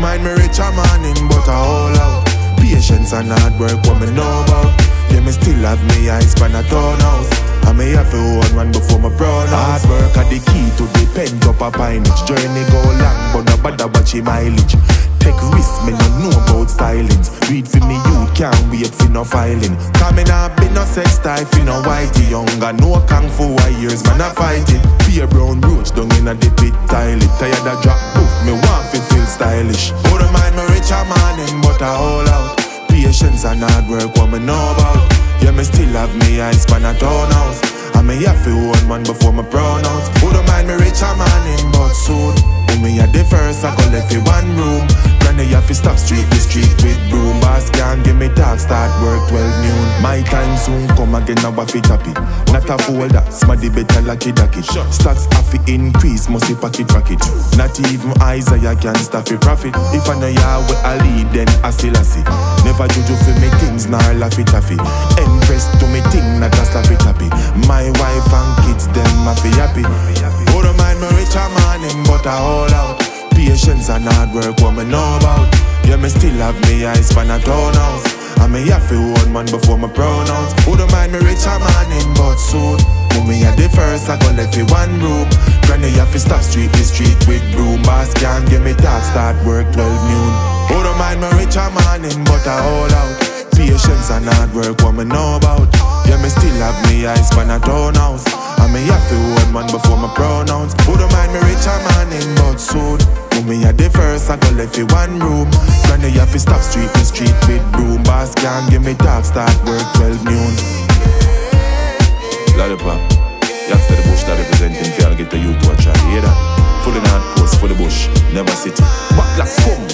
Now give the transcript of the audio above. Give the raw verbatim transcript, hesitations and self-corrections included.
mind me rich a morning, but I hold out. Patience and hard work, what me know about. Yeah, me still have me eyes pan a townhouse. I may have to hold one before my brown house. Hard work are the key to the pen up a pinage. Journey go long, but no bother watch your mileage. Take risks, me no know about stylings. Read for me, you can't wait for no filing. Coming up, be no sex type, for no whitey. Younger, no kung fu years, man a fighting. Be a brown brooch, down in a the pit tile. Tired of drop book, me want to feel stylish. Out of mind, me rich a morning, but I hold out. Patience and hard work, what me know about. Yeah, me still have me eyes pan a townhouse. I may have to hold man before my pronouns. Who don't mind me rich a morning, but soon when me at the first, I go left in one room. Granny have to stop street the street with broom. Boss can't give me talk, start work twelve noon. My time soon come again, now I fi happy. Not a folder, smaddy better lucky ducky. Stocks have to increase, must be pocket rocket. Not even Isaiah can stop the profit. If I know ya where I lead, then I still a see. Never juju for me things, nor laffy taffy. Empress to me thing, not a slappy tappy. My wife and kids, them I fi happy. Who don't mind me rich a morning, but I hold out. Patience and hard work, what me know about. Yeah, me still have me eyes pan a townhouse. I may have to hold man before my pronouns. Who don't mind me rich a morning, but soon when me at the first, I go left in one room. Granny have to stop street the street with broom. Boss can't give me talk, start work twelve noon. Who don't mind me rich a morning, but I hold out. Patience and hard work, what me know about. Yeah, me still have me eyes pan a townhouse. I may have to hold man before my pronouns. Who don't mind me rich a morning, but soon when me at the first, I go left in one room. Granny have to stop street the street with broom. Boss can't give me talk, start work twelve noon. Lollipop, youngster the bush that representing, for I'll get the youth to a try. Hear that? Full in hard course, full of bush, never city. Backlash come.